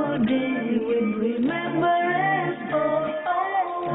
day with remembrance of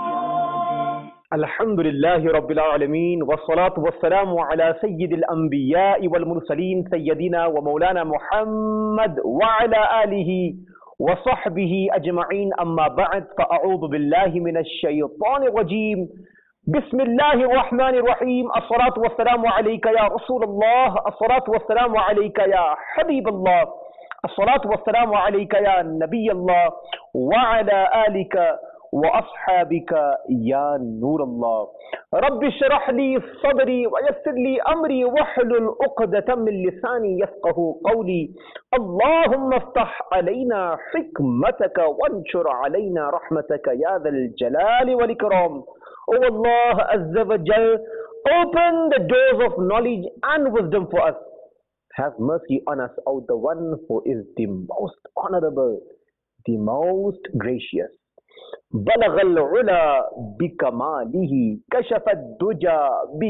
Allah. Alhamdulillahi Rabbil Alameen, wassalatu wassalamu ala Sayyidil Anbiya'i wal Mursaleen, Sayyidina wa Maulana Muhammad wa ala alihi wa sahbihi ajma'in, amma ba'd, fa'a'udhu billahi minash shaytanir rajim. Bismillahir Rahmanir Rahim. As-salatu wassalamu alayka ya Rasulullah, as-salatu wassalamu alayka ya Habiballah, as-salatu wassalamu alayka ya Nabiyallah, wa ala alika وأصحابك يا نور الله. رب اشرح لي صدري ويسر لي أمري واحلل عقدة من لساني يفقه قولي. اللهم افتح علينا حكمتك وانشر علينا رحمتك يا ذا الجلال والإكرام. Oh Allah Azza wa Jal, open the doors of knowledge and wisdom for us. Have mercy on us, O the one who is the most honorable, the most gracious. بلغ العلا بكماله كشف الدجى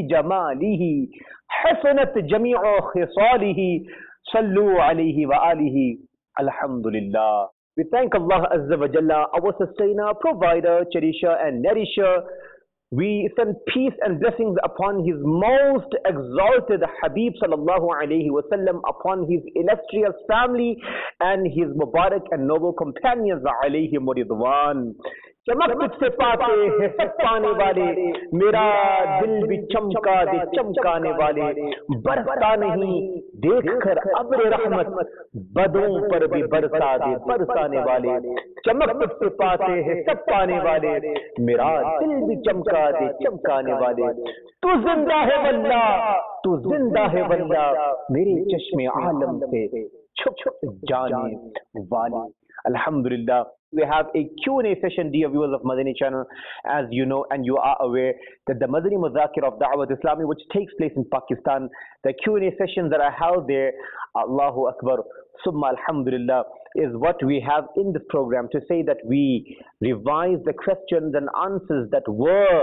بجماله حسنت جميع خصاله صلوا عليه وآله. Alhamdulillah. We thank Allah Azza wa Jalla, our sustainer, provider, cherisher and nourisher. We send peace and blessings upon his most exalted Habib sallallahu alayhi wa sallam, upon his illustrious family and his Mubarak and noble companions alayhim ridwan. चमक तुझसे पाते हैं सब पाने वाले, मेरा दिल भी चमका दे चमकाने वाले, बरसता नहीं देखकर अब्र रहमत, बदों पर भी बरसा दे बरसाने वाले. चमक तुझसे पाते हैं सब पाने वाले, मेरा दिल भी चमका दे चमकाने वाले. तू जिंदा है वल्ला, तू जिंदा है वल्ला, मेरे चश्मे आलम से छुप छुप जाने वाले. Alhamdulillah. We have a Q&A session, dear viewers of Madani channel. As you know and you are aware that the Madani Muzakir of Da'wat Islami, which takes place in Pakistan, the Q&A sessions that are held there, Allahu Akbar, Summa Alhamdulillah, is what we have in this program to say that we revise the questions and answers that were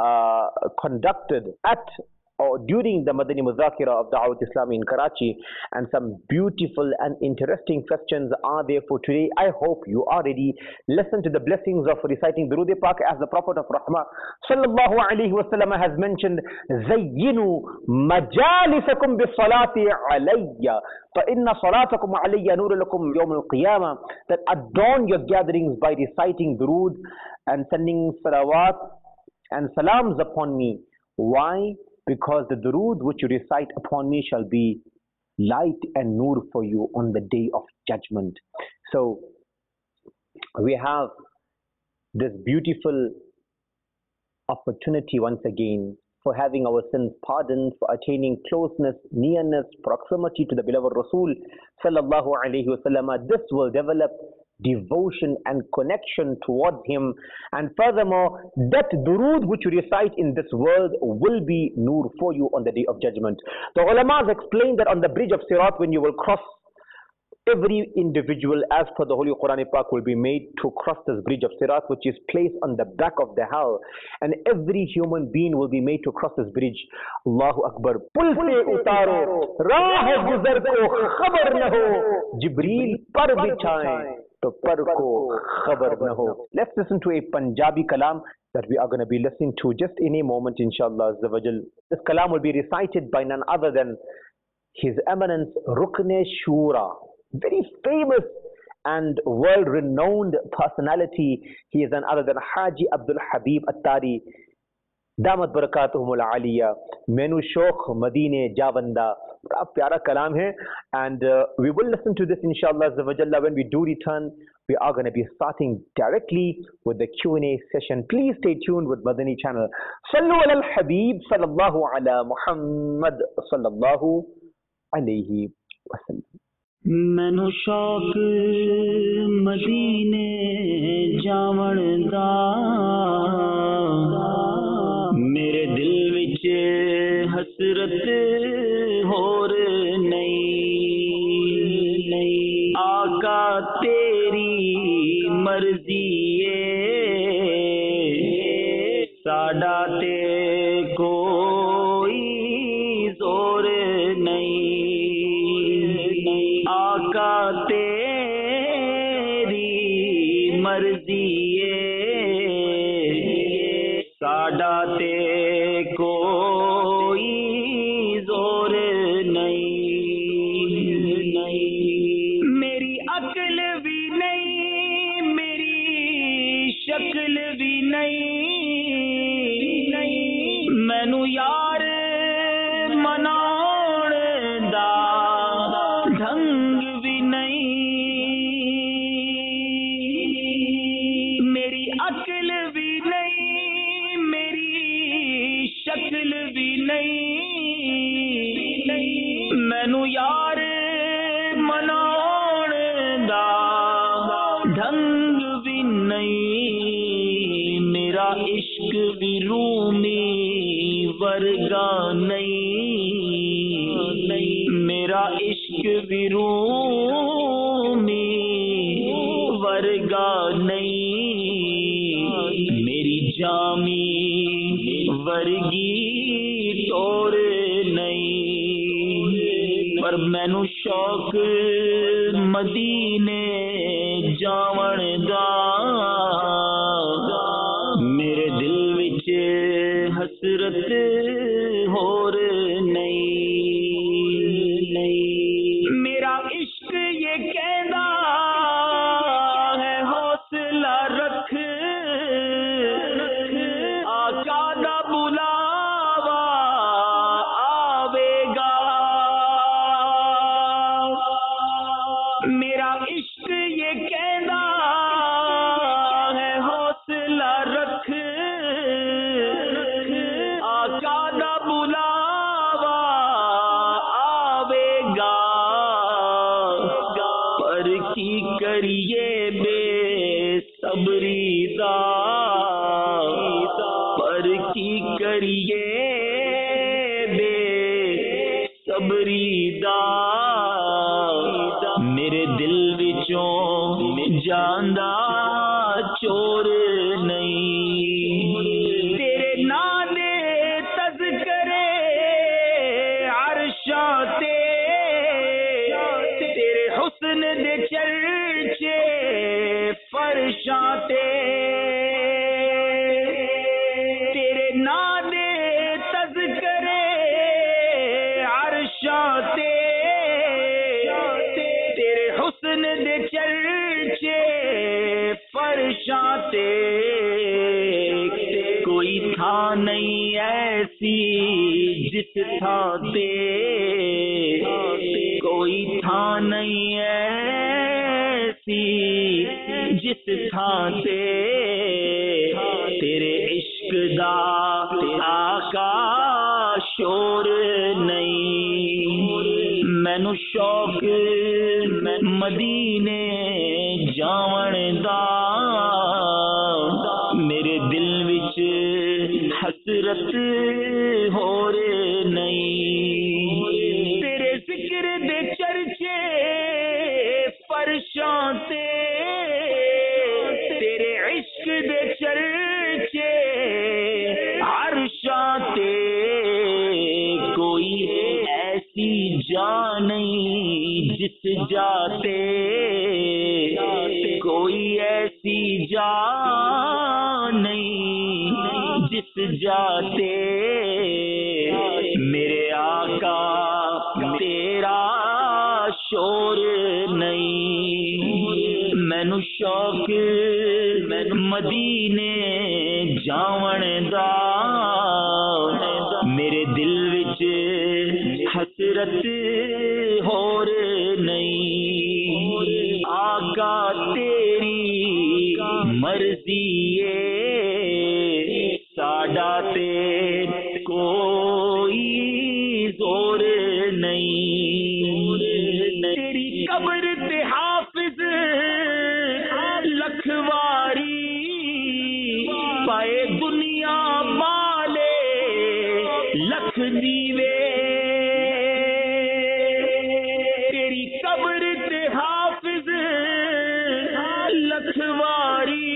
conducted at or during the Madani Muzakira of Da'wat Islami in Karachi, and some beautiful and interesting questions are there for today. I hope you are ready. Listen to the blessings of reciting Durood Pak, as the Prophet of Rahmah sallallahu alaihi wasallam has mentioned, Zayyinu majalisakum bis salati alayya fa inna salatakum alayya nurun lakum yawm al-qiyamah. That adorn your gatherings by reciting Durood and sending salawat and salams upon me. Why? Because the durood which you recite upon me shall be light and nur for you on the day of judgment. So we have this beautiful opportunity once again for having our sins pardoned, for attaining closeness, nearness, proximity to the beloved Rasul sallallahu alaihi wasallam. This will develop devotion and connection towards him, and furthermore that durood which you recite in this world will be nur for you on the day of judgment. The ulamas explained that on the bridge of Sirat, when you will cross, every individual as per the Holy Quran Pak will be made to cross this bridge of Sirat, which is placed on the back of the hell, and every human being will be made to cross this bridge. Allahu Akbar. Pul se utaro, raah guzar ko khabar na ho, Jibreel par bichhaye to par ko khabar na ho. Let's listen to a Punjabi kalam that we are going to be listening to just in a moment, inshallah azza wa jal. This kalam will be recited by none other than His Eminence Rukne Shura, very famous and world-renowned personality. He is none other than Haji Abdul Habib Attari, Damat Barakatuhumul Aliyah, Menu Shokh Madine Javanda. Bada pyara kalam hai, and we will listen to this inshallah azza wa jalla. When we do return, we are going to be starting directly with the Q&A session. Please stay tuned with Madani channel. Sallu ala al-Habib sallallahu ala Muhammad sallallahu alayhi wa sallam. Manu shauq Madine jawan da, mere dil vich hasrat ਹੋਰ ਨਹੀਂ ਆਕਾ ਤੇਰੀ ਮਰਜ਼ੀ ਏ ਸਾਡਾ ਤੇ ਕੋਈ ਜ਼ੋਰ ਨਹੀਂ ਆਕਾ ਤੇਰੀ مرضی ساڈا تے کوئی زور نہیں، میری عقل بھی نہیں، میری شکل بھی نہیں، مینو یار مناؤن دا ڈھنگ بھی نہیں، میری عقل بھی نہیں، میری شکل بھی نہیں، مینو یار مناؤن دا ڈھنگ بھی نہیں، میرا عشق بھی رومی ورگا نہیں، میرا عشق بھی رومی ورگا نہیں، میری جامی ورگی ٹور نہیں، پر مینو شوق مدینے جاون دا، میرے دل وچ حسرت ہور نہیں، میرا عشق یہ کہندا ہے حوصلہ رکھ، آقا دا بلاوا آوے گا، میرا عشق یہ کہندا ہے حوصلہ رکھ، آقا دا بلاوا آوے گا، پر کی کریے بے صبری دا، پر کی کریے بے صبری دا، میرے دل وچوں جاندا چور نہیں، تیرے نام دے تذکرے عرشاں تے، تیرے حسن دے چرچے فرشاں تے، تیرے نام دے تذکرے عرشاں تے، تیرے حسن دے چرچے فرشاں تے، کوئی تھا نہیں ایسی جس تھاں تے، کوئی تھا نہیں ایسی جس تھاں تے، تیرے عشق دا آقا شور نہیں، مینو شوق مدینے جاون دا، میرے دل وچ حسرت ہور نہیں، تیرے ذکر دے چرچے فرشاں تے، تیرے عشق دے چرچے عرشاں تے، کوئی ایسی جان نہیں جس جاتے، کوئی ایسی جان نہیں جس جاتے، میرے آقا تیرا شور نہیں، مینو شوق مدینے جاون دا، میرے دل وچ حسرت ہور نہیں، آقا تیری مرضی ساڈا تے کوئی زور نہیں، تیری قبر تے حافظ لکھواری پائے دنیا والے لکھ دیوے، تیری قبر تے حافظ لکھواری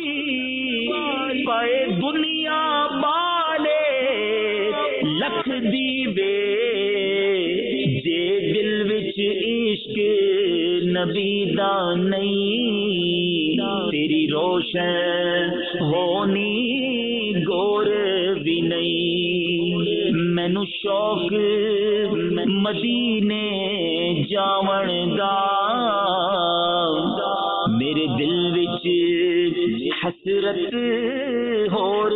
پائے دنیا والے لکھ دیوے، جے دل وچ عشق नबी दा नहीं तेरी रोशन होनी गोर भी नहीं मैनू शौक मदीने जावण दा मेरे दिल विच हसरत होर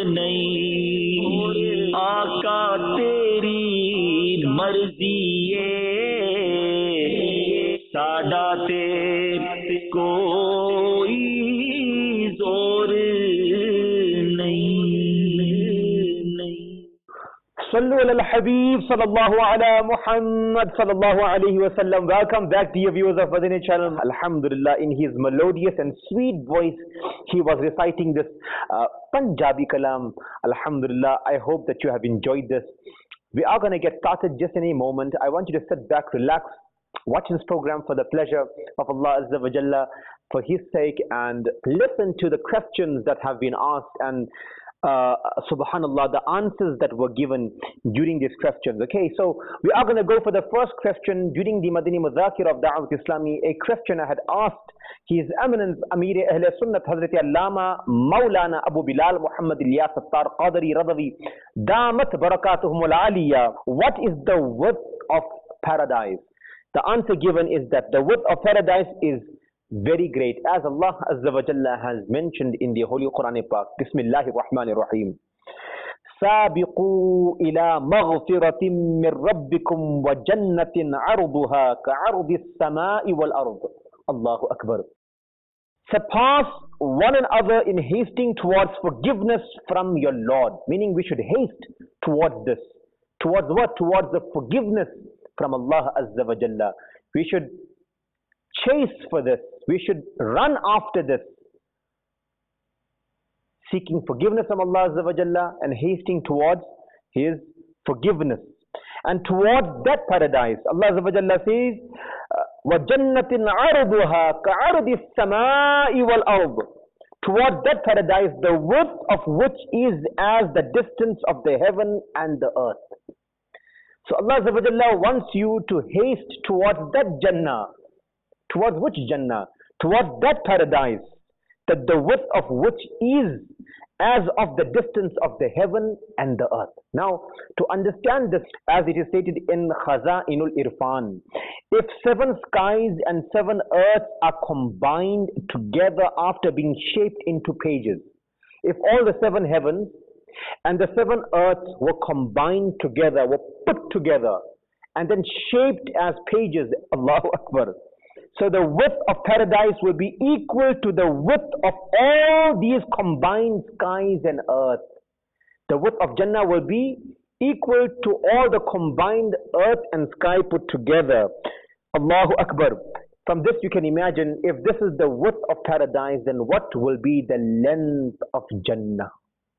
नहीं आका तेरी मर्जी साडा ते कोई जोर नहीं Sallu ala al-Habib sallallahu ala Muhammad sallallahu alayhi wa sallam. Welcome back dear viewers of Madani channel. Alhamdulillah, in his melodious and sweet voice he was reciting this Punjabi kalam. Alhamdulillah, I hope that you have enjoyed this. We are going to get started just in a moment. I want you to sit back, relax, watch this program for the pleasure of Allah Azza wa Jalla, for his sake, and listen to the questions that have been asked and subhanallah, the answers that were given during these questions. Okay, so we are going to go for the first question during the Madani Muzakir of Da'wat Islami. A question I had asked His Eminence Amir Ahl Sunnat Hazrat Allama Maulana Abu Bilal Muhammad Ilyas Attar Qadri Radawi Damat Barakatuhum Al-Aliyah. What is the width of paradise? The answer given is that the width of paradise is very great, as Allah Azza wa Jalla has mentioned in the Holy Quran Pak. Bismillahir Rahmanir Rahim. Sabiqu ila maghfiratin min rabbikum wa jannatin arduha ka'ardis samai wal ard. Allahu Akbar. Surpass one another in hasting towards forgiveness from your Lord. Meaning we should haste towards this. Towards what? Towards the forgiveness from Allah Azza wa Jalla. We should chase for this. We should run after this, seeking forgiveness from Allah Azza wa Jalla and hasting towards His forgiveness. And towards that paradise, Allah Azza wa Jalla says, وَجَنَّةٍ عَرْضُهَا كَعَرْضِ السَّمَاءِ وَالْأَرْضِ. Towards that paradise, the width of which is as the distance of the heaven and the earth. So Allah Azza wa Jalla wants you to haste towards that Jannah. Towards which Jannah? Towards that paradise, that the width of which is as of the distance of the heaven and the earth. Now, to understand this, as it is stated in Khaza'inul Irfan, if 7 skies and 7 earths are combined together after being shaped into pages, if all the 7 heavens and the 7 earths were combined together, were put together, and then shaped as pages, Allahu Akbar. So the width of paradise will be equal to the width of all these combined skies and earth. The width of Jannah will be equal to all the combined earth and sky put together. Allahu Akbar. From this you can imagine, if this is the width of paradise, then what will be the length of Jannah?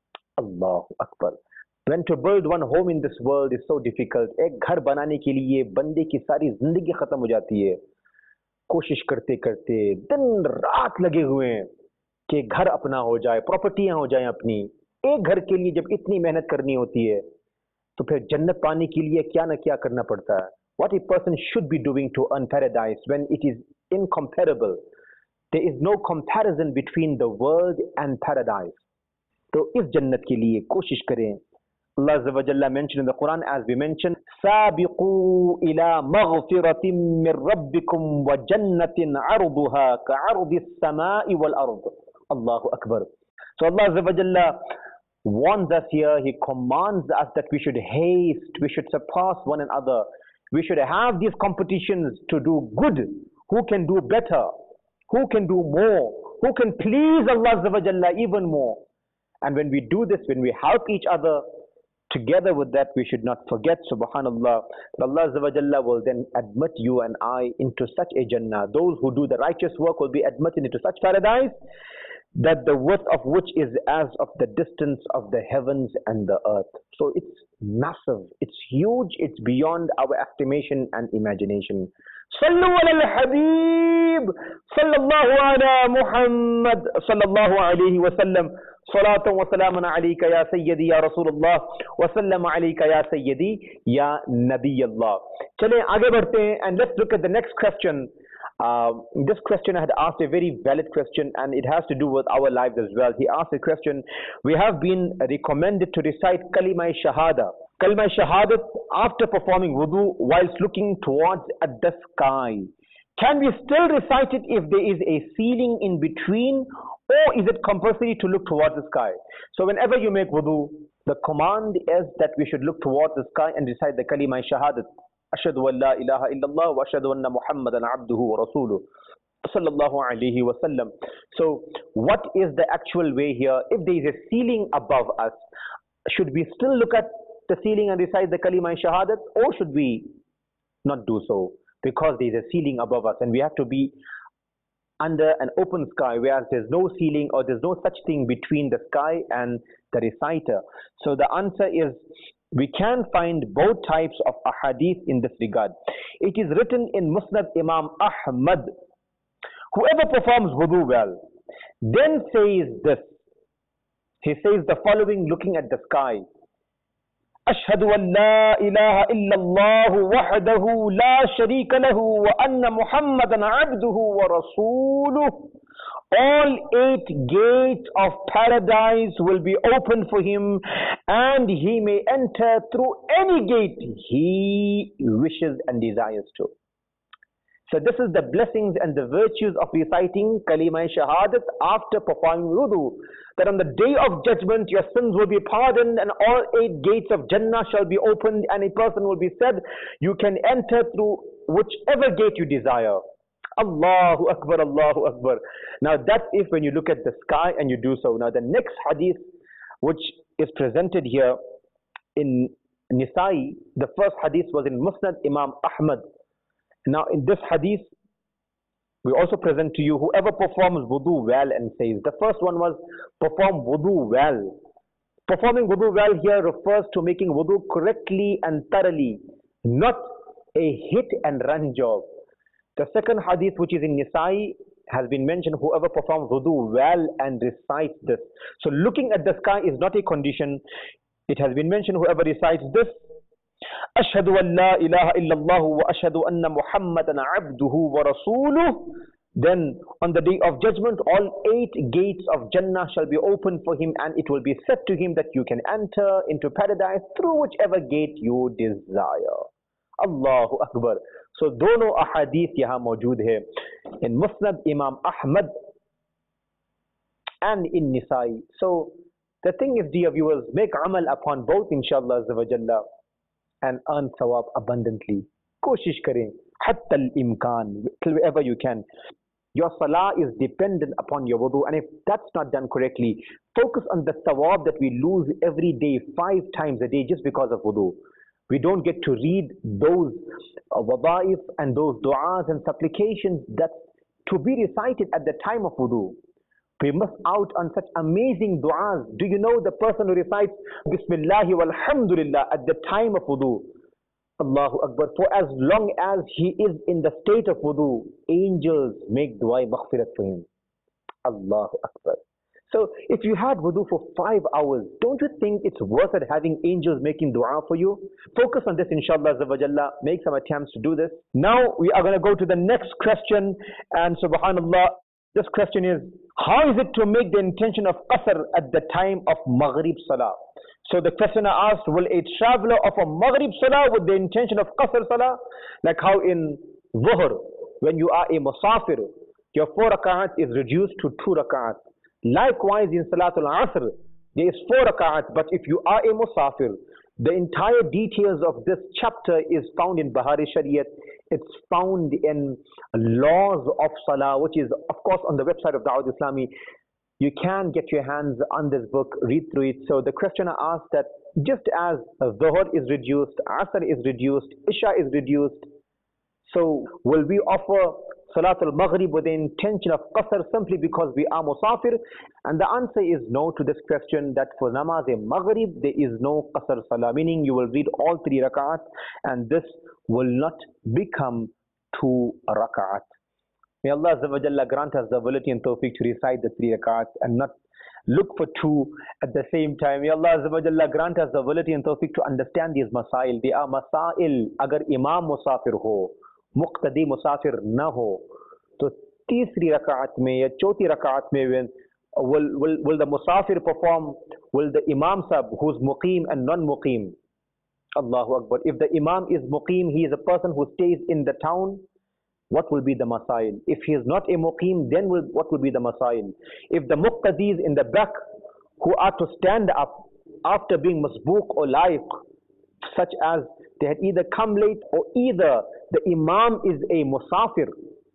Allahu Akbar. When to build one home in this world is so difficult. एक घर बनाने के लिए बंदे की सारी जिंदगी खत्म हो जाती है. कोशिश करते करते दिन रात लगे हुए हैं कि घर अपना हो जाए, प्रॉपर्टियां हो जाएं अपनी. एक घर के लिए जब इतनी मेहनत करनी होती है, तो फिर जन्नत पाने के लिए क्या ना क्या करना पड़ता है. What a person should be doing to earn paradise when it is incomparable. There is no comparison between the world and paradise. तो इस जन्नत के लिए कोशिश करें. Allah Azza wa Jalla mentioned in the Quran, as we mentioned, سَابِقُوا إِلَى مَغْفِرَةٍ مِّن رَبِّكُمْ وَجَنَّةٍ عَرْضُهَا كَعَرْضِ السَّمَاءِ وَالْأَرْضِ. Allahu Akbar. So Allah Azza wa Jalla warns us here, He commands us that we should haste, we should surpass one another. We should have these competitions to do good. Who can do better? Who can do more? Who can please Allah Azza wa Jalla even more? And when we do this, when we help each other, together with that, we should not forget, subhanallah, that Allah Azza wa Jalla will then admit you and I into such a Jannah. Those who do the righteous work will be admitted into such paradise, that the width of which is as of the distance of the heavens and the earth. So it's massive, it's huge, it's beyond our estimation and imagination. Sallu ala al-Habib, sallallahu ala Muhammad, sallallahu alayhi wa sallam. Salatan wa salaman alayka ya Sayyidi ya Rasulullah wa sallam alayka ya Sayyidi ya Nabi Allah. Chale aage badhte hain and let's look at the next question. This questioner had asked a very valid question, and it has to do with our lives as well. He asked a question: we have been recommended to recite Kalima Shahada. Kalima Shahadat after performing wudu whilst looking towards at the sky. Can we still recite it if there is a ceiling in between, or is it compulsory to look towards the sky? So whenever you make wudu, the command is that we should look towards the sky and recite the Kalima Shahadat. Ashhadu an la ilaha illallah wa ashhadu anna Muhammadan abduhu wa rasuluh. Sallallahu alayhi wa sallam. So what is the actual way here? If there is a ceiling above us, should we still look at the ceiling and recite the Kalima Shahadat, or should we not do so? Because there is a ceiling above us and we have to be under an open sky, whereas there's no ceiling or there's no such thing between the sky and the reciter. So the answer is, we can find both types of ahadith in this regard. It is written in Musnad Imam Ahmad, whoever performs wudu well, then says this. He says the following looking at the sky: أشهد أن لا إله إلا الله وحده لا شريك له وأن محمدا عبده ورسوله. All 8 gates of paradise will be open for him, and he may enter through any gate he wishes and desires to. So this is the blessings and the virtues of reciting Kalima Shahadat after performing wudu. That on the day of judgment your sins will be pardoned and all 8 gates of Jannah shall be opened, and a person will be said, you can enter through whichever gate you desire. Allahu Akbar, Allahu Akbar. Now that's if when you look at the sky and you do so. Now the next hadith which is presented here in Nisa'i, the first hadith was in Musnad Imam Ahmad. Now in this hadith, we also present to you whoever performs wudu well and says. The first one was perform wudu well. Performing wudu well here refers to making wudu correctly and thoroughly, not a hit and run job. The second hadith which is in Nisa'i has been mentioned, whoever performs wudu well and recites this. So looking at the sky is not a condition. It has been mentioned, whoever recites this, أشهد أن لا إله إلا الله وأشهد أن محمدا عبده ورسوله. Then on the day of judgment, all 8 gates of Jannah shall be open for him, and it will be said to him that you can enter into paradise through whichever gate you desire. Allahu Akbar. So dono ahadith yahan maujood hai in Musnad Imam Ahmad and in Nisa'i. So the thing is, dear viewers, make amal upon both inshallah azza wa jalla and earn thawab abundantly. Koshish karein, hatta al-imkan, till wherever you can. Your salah is dependent upon your wudu, and if that's not done correctly, focus on the thawab that we lose every day, 5 times a day, just because of wudu. We don't get to read those wada'if and those du'as and supplications that to be recited at the time of wudu. We miss out on such amazing du'as. Do you know the person who recites Bismillahi walhamdulillah at the time of wudu? Allahu Akbar. For as long as he is in the state of wudu, angels make dua maghfirat for him. Allahu Akbar. So if you had wudu for 5 hours, don't you think it's worth it having angels making dua for you? Focus on this inshallah azza wa jalla. Make some attempts to do this. Now we are going to go to the next question, and subhanallah, this question is, how is it to make the intention of qasr at the time of Maghrib Salah? So the questioner asked, will a traveler of a Maghrib Salah with the intention of qasr Salah, like how in Dhuhr, when you are a musafir, your 4 rak'at is reduced to 2 rak'at. Likewise in Salatul Asr, there is 4 rak'at, but if you are a musafir, the entire details of this chapter is found in Bahari Shariat. It's found in laws of Salah, which is of course on the website of Dawud Islami. You can get your hands on this book, read through it. So the questioner asked that just as Dhuhr is reduced, Asr is reduced, Isha is reduced, so will we offer Salatul Maghrib with the intention of qasr simply because we are musafir? And the answer is no to this question, that for namaz Maghrib there is no qasr salah, meaning you will read all 3 rak'at and this will not become 2 rak'at. May Allah Azza wa Jalla grant us the ability and tawfiq to recite the 3 rak'at and not look for 2 at the same time. May Allah Azza wa Jalla grant us the ability and tawfiq to understand these masail. They are masail agar imam musafir ho, muqtadi musafir na ho. तो तीसरी रकात में या चौथी रकात में will the musafir perform, will the imam sab who's muqim and non-muqim, Allahu Akbar, if the imam is muqim, he is a person who stays in the town, what will be the masail? If he is not a muqim, then what will be the masail? If the muqtadis in the back who are to stand up after being masbook or laiq, such as they had either come late or either the imam is a musafir,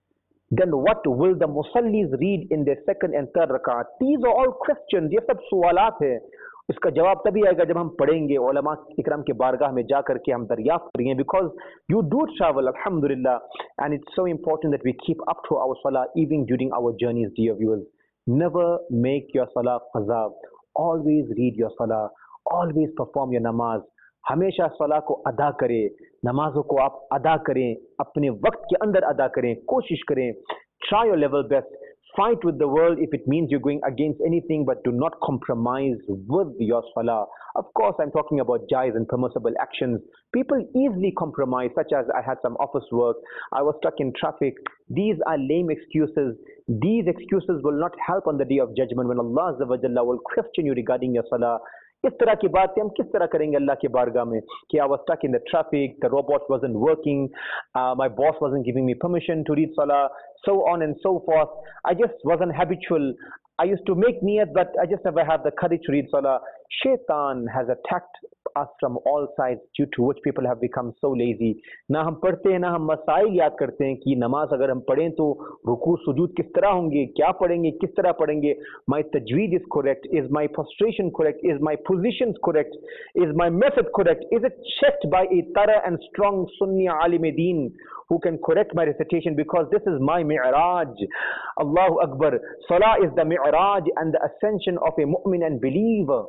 then what will the musallis read in their second and third rakat? These are all questions. ये सब सवालात है. इसका जवाब तभी आएगा जब हम पढ़ेंगे उलमा इकराम के बारगाह में जा करके हम दरियाफ्त करेंगे. Because you do travel, alhamdulillah, and it's so important that we keep up to our salah even during our journeys, dear viewers. Never make your salah qaza. Always read your salah. Always perform your namaz. हमेशा सलाह को अदा करें, नमाजों को आप अदा करें, अपने वक्त के अंदर अदा करें, कोशिश करें. Try your level best. Fight with the world if it means you're going against anything, but do not compromise with your salah. Of course, I'm talking about jaiz and permissible actions. People easily compromise, such as I had some office work, I was stuck in traffic. These are lame excuses. These excuses will not help on the day of judgment when Allah Azza wa Jalla will question you regarding your salah. इस तरह की बात हम किस तरह करेंगे अल्लाह के बारगाह में कि I was stuck in the traffic, the robot wasn't working, my boss wasn't giving me permission to read salah, so on and so forth. I just wasn't habitual. I used to make niyat, but I just never have the courage to read salah. Shaitan has attacked us from all sides, due to which people have become so lazy. ना हम पढ़ते हैं, ना हम मसाइल याद करते हैं कि नमाज अगर हम पढ़ें तो रुकू सुजूद किस तरह होंगे, क्या पढ़ेंगे, किस तरह पढ़ेंगे. My tajweed is correct, is my prostration correct, is my positions correct, is my method correct, is it checked by a thorough and strong Sunni alim deen who can correct my recitation, because this is my mi'raj. Allahu Akbar. Salah is the mi'raj and the ascension of a mu'min and believer.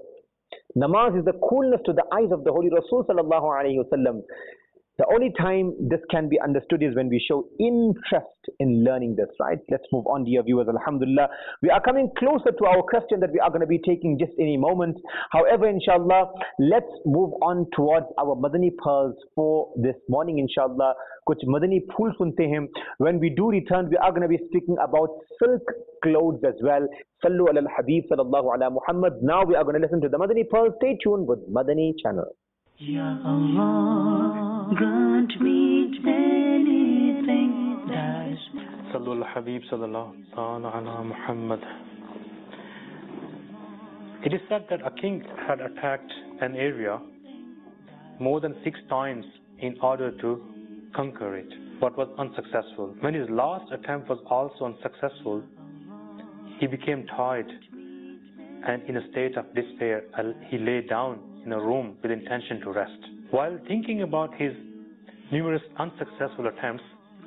Namaz is the coolness to the eyes of the Holy Rasul sallallahu alayhi wasallam. The only time this can be understood is when we show interest in learning this, right? Let's move on, dear viewers. Alhamdulillah. We are coming closer to our question that we are going to be taking just any moment. However, inshallah, let's move on towards our Madani pearls for this morning, inshallah. Kuch Madani phool sunte hain. When we do return, we are going to be speaking about silk clothes as well. Sallu ala al-Habib sallallahu ala Muhammad. Now we are going to listen to the Madani pearls. Stay tuned with Madani channel. Ya Allah, grant me anything that is. Sallu al-Habib sallallahu ala Muhammad. It is said that a king had attacked an area more than 6 times in order to conquer it, but was unsuccessful. When his last attempt was also unsuccessful, he became tired, and in a state of despair, he lay down in a room with intention to rest. While thinking about his numerous unsuccessful attempts,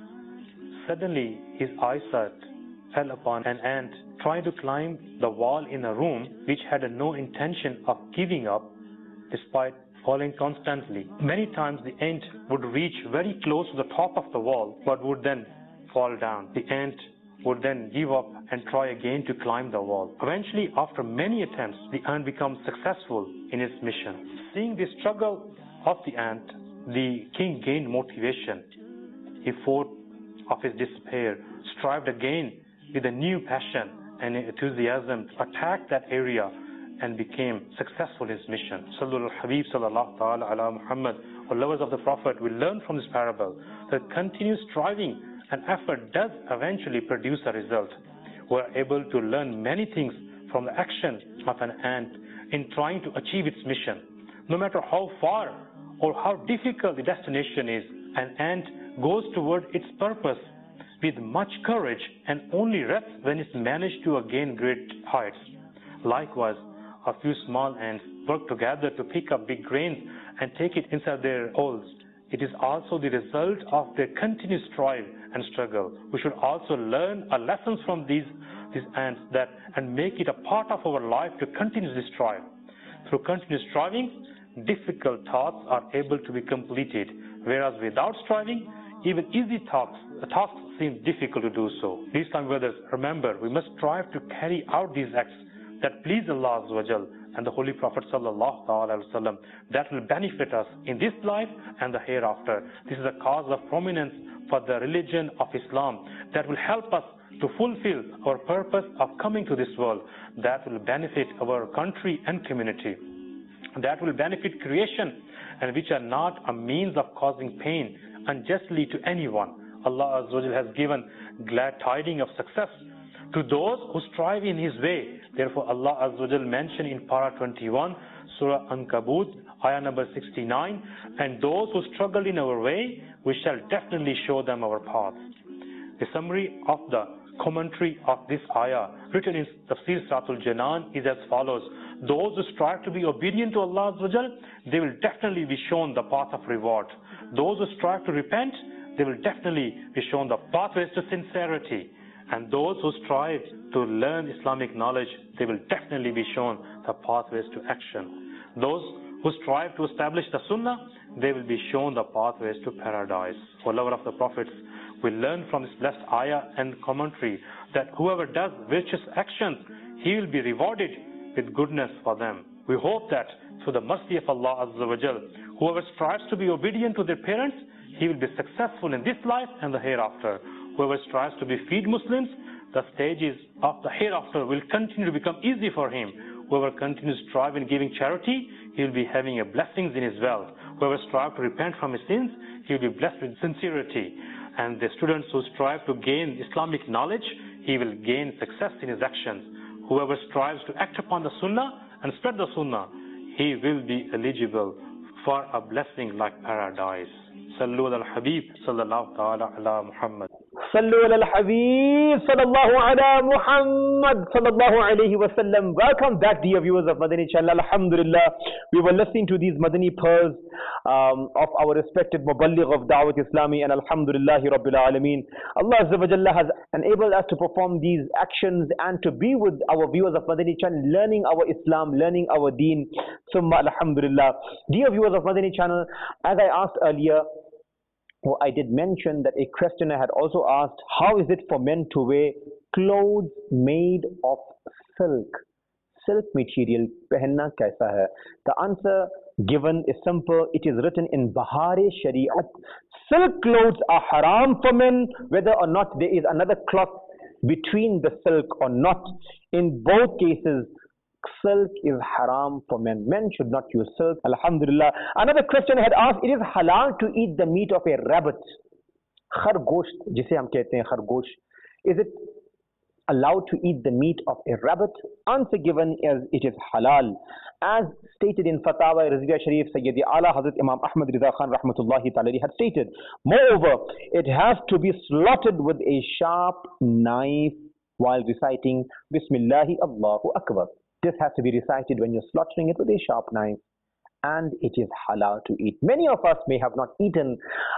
suddenly his eyesight fell upon an ant trying to climb the wall in a room which had no intention of giving up despite falling constantly. Many times the ant would reach very close to the top of the wall but would then fall down. The ant would then give up and try again to climb the wall. Eventually, after many attempts, the ant becomes successful in its mission. Seeing the struggle of the ant, the king gained motivation. He fought of his despair, strived again with a new passion and enthusiasm to attack that area and became successful in his mission. Sallu al-Habib sallallahu ta'ala ala Muhammad. O lovers of the Prophet, we learn from this parable that continuous striving and effort does eventually produce a result. We are able to learn many things from the action of an ant in trying to achieve its mission. No matter how far or how difficult the destination is, an ant goes toward its purpose with much courage and only rests when it managed to attain great heights. Likewise, a few small ants work together to pick up big grains and take it inside their holes. It is also the result of their continuous strive and struggle. We should also learn our lessons from these ants and make it a part of our life to continuously strive. Through continuous striving, difficult tasks are able to be completed, whereas without striving, even easy tasks seem difficult to do so. These time, brothers, remember, we must strive to carry out these acts that please Allah Azza wa Jal and the Holy Prophet sallallahu alaihi wasallam, that will benefit us in this life and the hereafter. This is a cause of prominence for the religion of Islam that will help us to fulfill our purpose of coming to this world, that will benefit our country and community, that will benefit creation, and which are not a means of causing pain unjustly to anyone. Allah Azza wa Jal has given glad tidings of success to those who strive in His way. Therefore, Allah Azza wa Jal mentioned in Para 21, Surah Ankabut, ayah number 69, and those who struggle in our way, we shall definitely show them our path. The summary of the commentary of this ayah written in Tafsir Suratul Janan is as follows: those who strive to be obedient to Allah Azza wa Jal, they will definitely be shown the path of reward. Those who strive to repent, they will definitely be shown the pathways to sincerity. And those who strive to learn Islamic knowledge, they will definitely be shown the pathways to action. Those who strive to establish the Sunnah, they will be shown the pathways to paradise. O lover of the Prophets, we learn from this blessed ayah and commentary that whoever does virtuous actions, he will be rewarded with goodness for them. We hope that through the mercy of Allah Azza wa Jal, whoever strives to be obedient to their parents, he will be successful in this life and the hereafter. Whoever strives to be feed Muslims, the stages of the hereafter will continue to become easy for him. Whoever continues to strive in giving charity, he will be having a blessings in his wealth. Whoever strives to repent from his sins, he will be blessed with sincerity. And the students who strive to gain Islamic knowledge, he will gain success in his actions. Whoever strives to act upon the Sunnah and spread the Sunnah, he will be eligible for a blessing like paradise. Sallu ala al-Habib sallallahu ta'ala ala Muhammad. Sallu ala al-Habib sallallahu ala Muhammad sallallahu alayhi wa sallam. Welcome back, dear viewers of Madani Channel. Alhamdulillah, we were listening to these Madani pearls of our respected Muballigh of Dawat Islami, and Alhamdulillahi Rabbil Alameen. Allah Azza wa Jalla has enabled us to perform these actions and to be with our viewers of Madani Channel, learning our Islam, learning our deen. Summa Alhamdulillah. Dear viewers of Madani Channel, as I asked earlier, I did mention that a questioner had also asked, how is it for men to wear clothes made of silk? Silk material, pehenna kaisa hai? The answer given is simple. It is written in Bahari Shariat. Silk clothes are haram for men, whether or not there is another cloth between the silk or not. In both cases, silk is haram for men. Men should not use silk. Alhamdulillah. Another question had asked, it is halal to eat the meat of a rabbit. Khargosht, jise hum kehte hain khargosh. Is it allowed to eat the meat of a rabbit? Answer given is it is halal. As stated in Fatawa Rizviya Sharif, Sayyidi Ala Hazrat Imam Ahmad Rida Khan Rahmatullahi Ta'ala had stated, moreover, it has to be slaughtered with a sharp knife while reciting Bismillahi Allahu Akbar. This has to be recited when you're slaughtering it with a sharp knife, and it is halal to eat. Many of us may have not eaten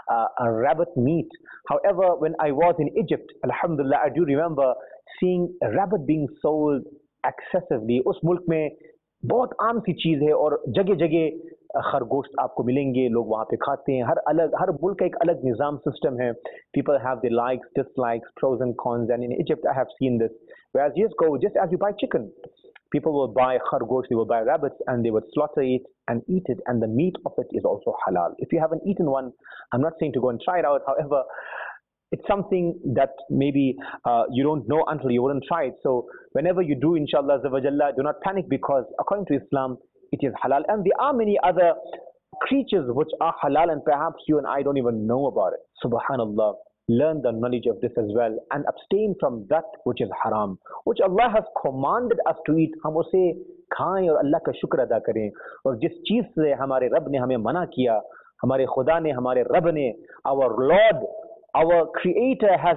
a rabbit meat. However, when I was in Egypt, Alhamdulillah, I do remember seeing a rabbit being sold excessively. Us mulk mein बहुत आम सी चीज है और जगह जगह खरगोश्त आपको मिलेंगे, लोग वहाँ पे खाते हैं. हर मुल्क का एक अलग निज़ाम सिस्टम है. People have their likes, dislikes, pros and cons, and in Egypt I have seen this. Whereas just as you buy chicken, people will buy khargosh, they will buy rabbits, and they would slaughter it and eat it, and the meat of it is also halal. If you haven't eaten one, I'm not saying to go and try it out. However, it's something that maybe you don't know until you wouldn't try it. So whenever you do, inshallah, do not panic, because according to Islam, it is halal. And there are many other creatures which are halal, and perhaps you and I don't even know about it. Subhanallah. Learn the knowledge of this as well, and abstain from that which is haram, which Allah has commanded us to eat. हम उसे खाएं और अल्लाह का शुक्र अदा करें. और जिस चीज से हमारे रब ने हमें मना किया, हमारे खुदा ने, हमारे रब ने, our Lord, our Creator has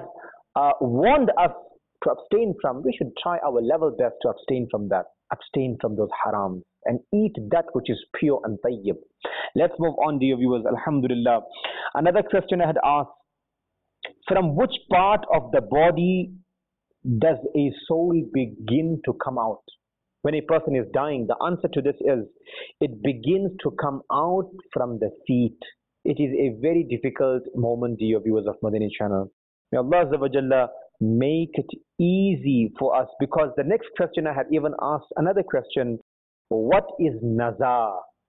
warned us to abstain from, we should try our level best to abstain from that. Abstain from those harams and eat that which is pure and tayyib. Let's move on, dear viewers. Alhamdulillah. Another question I had asked, from which part of the body does a soul begin to come out? When a person is dying, the answer to this is, it begins to come out from the feet. It is a very difficult moment, dear viewers of Madani Channel. May Allah Azza wa Jalla make it easy for us, because the next question I had even asked another question, what is nazar?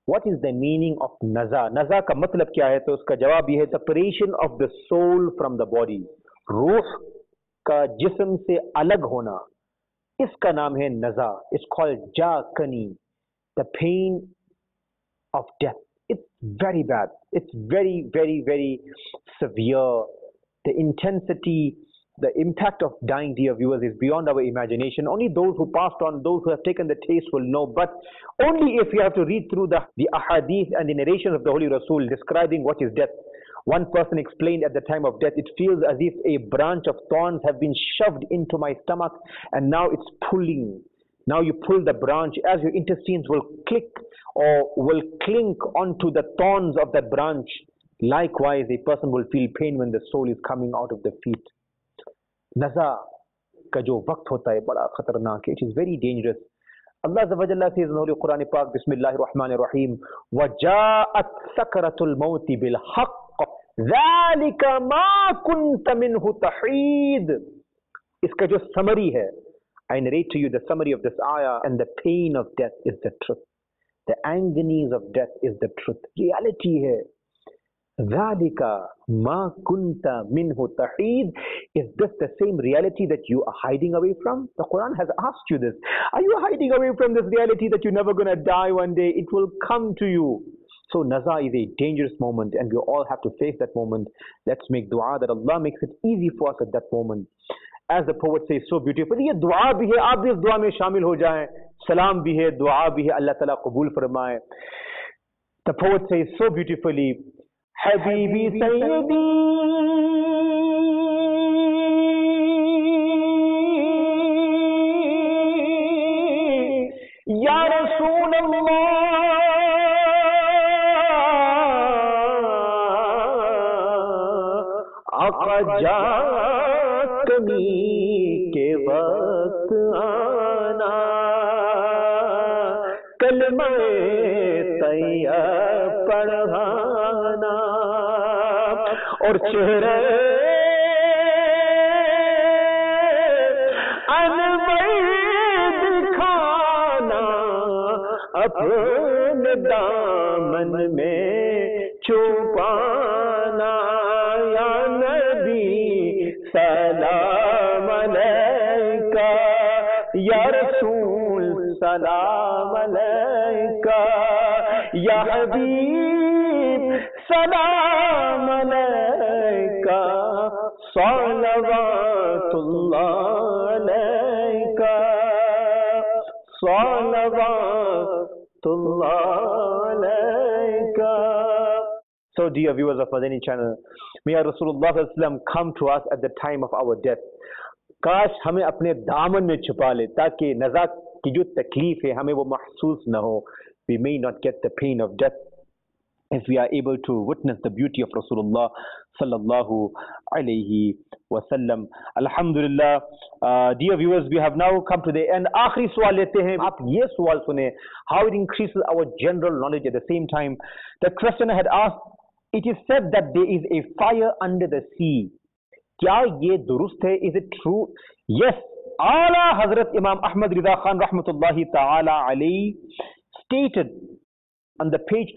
what is the meaning of naza? Naza का मतलब क्या है? तो उसका जवाब ये है, separation of the soul from the body. रूह का जिस्म से अलग होना, इसका नाम है naza. It's called jakani, the pain of death. It's very bad. It's very, very, very severe. The intensity, the impact of dying, dear viewers, is beyond our imagination. Only those who passed on, those who have taken the taste will know. But only if you have to read through the ahadith and the narrations of the Holy Rasul describing what is death. One person explained at the time of death, it feels as if a branch of thorns have been shoved into my stomach and now it's pulling. Now you pull the branch, as your intestines will click or will clink onto the thorns of that branch. Likewise, a person will feel pain when the soul is coming out of the feet. Naza ka jo waqt hota hai bada khatarnak hai. It is very dangerous. Allah Azza wa Jalla says in the Holy Quran Pak, Bismillahir Rahmanir Rahim, وَجَاءَتْ سَكْرَةُ الْمَوْتِ بِالْحَقِّ ذَلِكَ مَا كُنْتَ مِنْهُ تَحِيدٌ. Iska jo summary hai, I narrate to you the summary of this ayah, and the pain of death is the truth. The agonies of death is the truth. Reality hai. ذَلِكَ مَا كُنْتَ مِنْهُ تَحِيدٌ. Is this the same reality that you are hiding away from? The Quran has asked you this. Are you hiding away from this reality that you're never going to die one day? It will come to you. So naza is a dangerous moment, and we all have to face that moment. Let's make dua that Allah makes it easy for us at that moment. As the poet says so beautifully, ये दुआ भी है, आप भी इस दुआ में शामिल हो जाएं. सलाम भी है, दुआ भी है, अल्लाह ताला कबूल फरमाए. The poet says so beautifully, Habibi Sayyidi Ya Rasool Allah, Aqa jaatni ke waqt aana, kalma tayyib padhana और चेहरे अनवर दिखाना, अपने दामन में छुपाना. या नबी सलाम अलैका, या रसूल सलाम अलैका, या हबीब सलाम अलैका, सलवातुल्लाह अलैका, सलवातुल्लाह अलैका. So dear viewers of Madani channel, may our Rasulullah sallallahu alaihi wasallam come to us at the time of our death. काश हमें अपने दामन में छुपा ले, ताकि नज़ा की जो तकलीफ है हमें वो महसूस न हो. We may not get the pain of death if we are able to witness the beauty of Rasulullah sallallahu alayhi wasallam. Alhamdulillah, dear viewers, we have now come to the end. आखिरी सवाल लेते हैं. आप ये सवाल सुने, how it increases our general knowledge at the same time. The questioner had asked, it is said that there is a fire under the sea. क्या ये दुरुस्त है? Is it true? Yes. Ala Hazrat Imam Ahmad Rida Khan rahmatullahi ta'ala alayhi stated on the page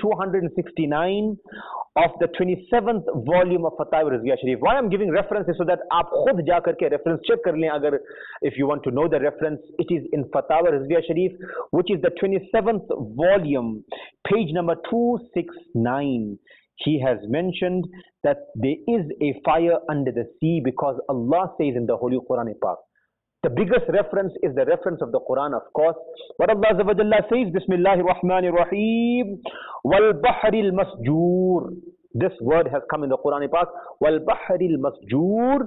269 of the 27th volume of Fatawa Rizviya Sharif. Why I'm giving references so that आप खुद जा करके reference check कर लें. अगर if you want to know the reference, it is in Fatawa Rizviya Sharif, which is the 27th volume, page number 269. He has mentioned that there is a fire under the sea because Allah says in the Holy Quran Pak. The biggest reference is the reference of the Quran, of course. But Allah Azza wa Jalla says, Bismillahir Rahmanir Rahim, Wal Bahril Masjoor. This word has come in the Quran Pak. Wal Bahril Masjoor.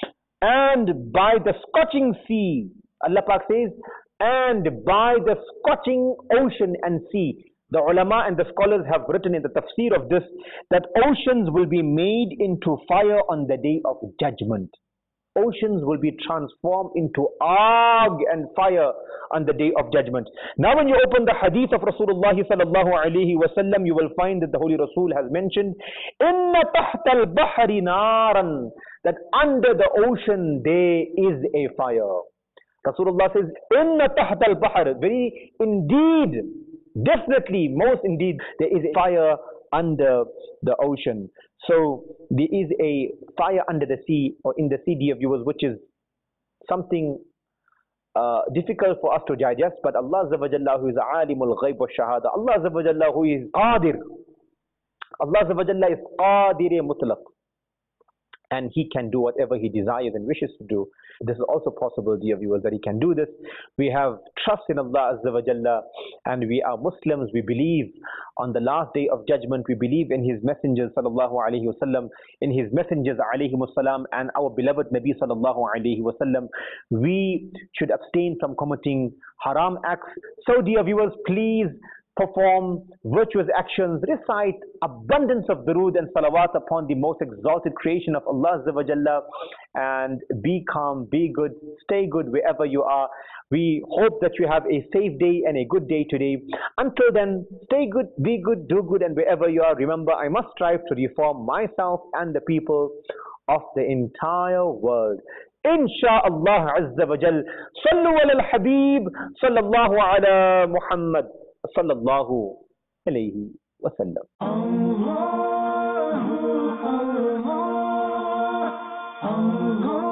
And by the scorching sea. Allah Pak says, and by the scorching ocean and sea. The ulama and the scholars have written in the tafsir of this that oceans will be made into fire on the day of judgment. Oceans will be transformed into arg and fire on the day of judgment. Now when you open the hadith of Rasulullah sallallahu alaihi wasallam, you will find that the Holy Rasul has mentioned, Inna tahta al-bahri naran, that under the ocean there is a fire. Rasulullah says, Inna tahta al-bahr, very indeed, Definitely, most indeed, there is a fire under the ocean. So there is a fire under the sea or in the sea, dear viewers, which is something difficult for us to digest. But Allah Azza wa Jalla, who is Alimul Ghaib wa Shahada, Allah Azza wa Jalla, who is Qadir, Allah Azza wa Jalla is Qadir Mutlaq, and He can do whatever He desires and wishes to do. This is also possible, dear viewers, that He can do this. We have trust in Allah Azza wa Jalla, and we are Muslims. We believe on the last day of judgment. We believe in His messengers sallallahu alaihi wasallam, in His messengers alayhi wasallam, and our beloved Nabi sallallahu alaihi wasallam. We should abstain from committing haram acts. So, dear viewers, please perform virtuous actions, recite abundance of durood and salawat upon the most exalted creation of Allah Azza wa Jalla, and be calm, be good, stay good wherever you are. We hope that you have a safe day and a good day today. Until then, stay good, be good, do good, and wherever you are, remember, I must strive to reform myself and the people of the entire world. Insha'Allah Azza wa Jal. Sallu ala al-Habib, sallallahu ala Muhammad, sallallahu alayhi wa sallam. Allah, Allah, Allah.